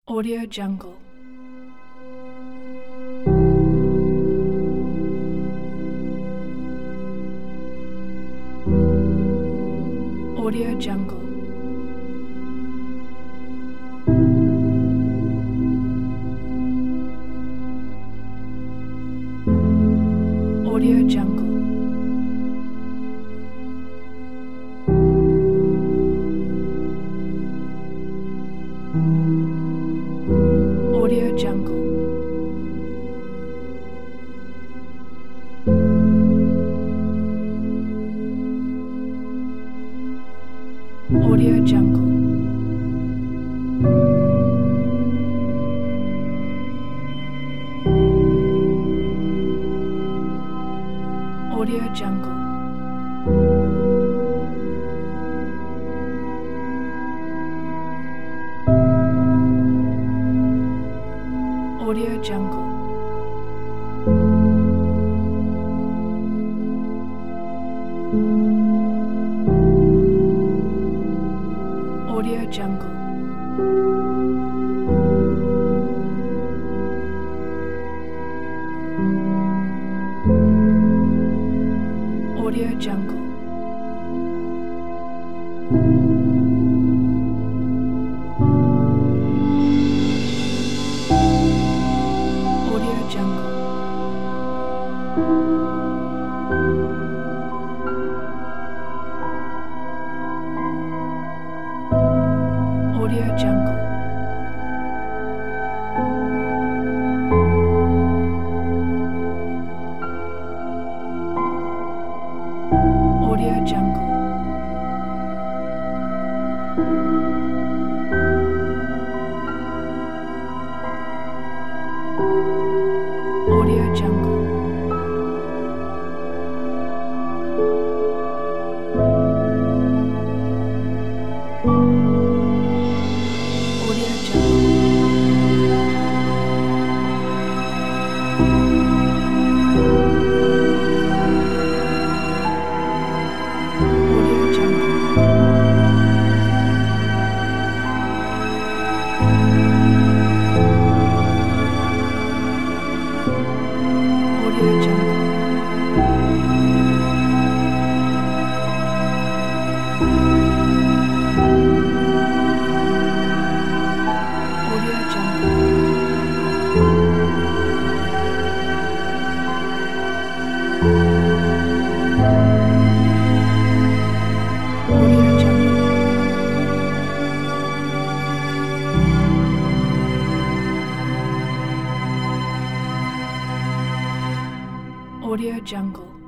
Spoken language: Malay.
Audio Jungle. Audio Jungle. Audio Jungle. Audio Jungle. Audio Jungle. Audio Jungle. Audio Jungle. Audio Jungle. Audio Jungle. Audio Jungle. Audio Jungle. Audio Jungle. Audio Jungle. Audio Jungle. Audio Jungle. Audio Jungle. Audio Jungle. Audio Jungle. Audio Jungle.